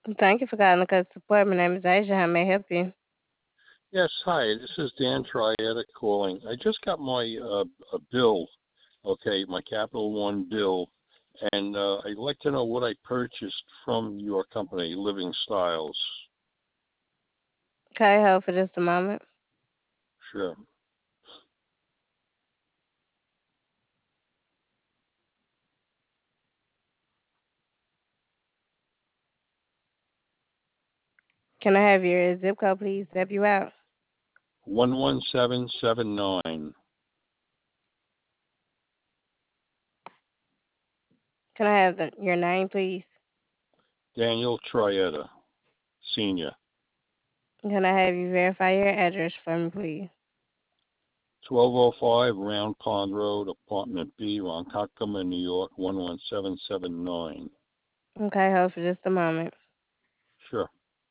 Thank you for calling the customer support. My name is Asia. How may I help you? Yes, hi. This is Dan Trietta calling. I just got my a bill, okay, my Capital One bill, and I'd like to know what I purchased from your company, Living Styles. Okay, hold for just a moment. Sure. Can I have your zip code, please? Help you out. 11779. Can I have your name, please? Daniel Trietta, Senior. Can I have you verify your address for me, please? 1205 Round Pond Road, Apartment B, Ronkonkoma, New York, 11779. Okay, hold for just a moment. Sure.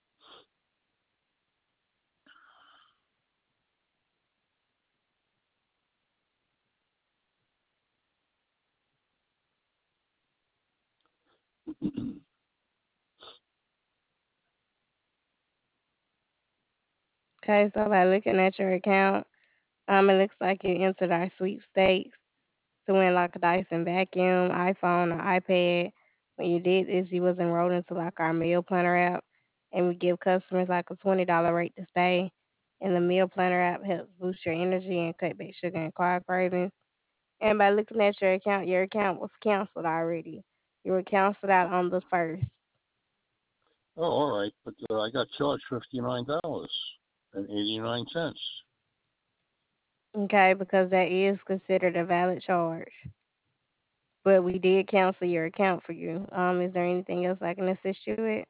Okay, so by looking at your account, it looks like you entered our sweepstakes to win like a Dyson vacuum, iPhone, or iPad. When you did this, you was enrolled into like our meal planner app, and we give customers like a $20 rate to stay. And the meal planner app helps boost your energy and cut back sugar and carb cravings. And by looking at your account was canceled already. You were canceled out on the first. Oh, all right, but I got charged $59.89. Okay, because that is considered a valid charge. But we did cancel your account for you. Is there anything else I can assist you with?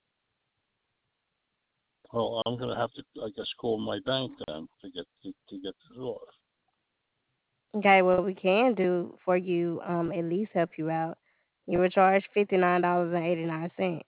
Well, I'm gonna have to, I guess, call my bank then to get this off. Okay, what we can do for you, at least help you out. You were charged $59.89.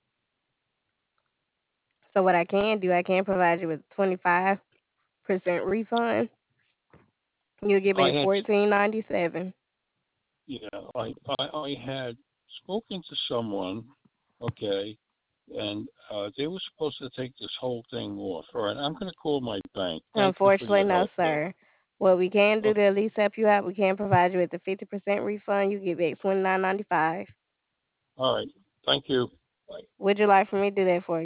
So what I can do, I can provide you with 25% refund. You'll get I back had, 14.97. yeah, I had spoken to someone, okay, and they were supposed to take this whole thing off. All right, I'm gonna call my bank. Thank you for Unfortunately, your no, help, though. sir. What we can do to Okay, at least help you out, we can provide you with the 50% refund. You get back 29.95. all right, thank you. Bye. Would you like for me to do that for you?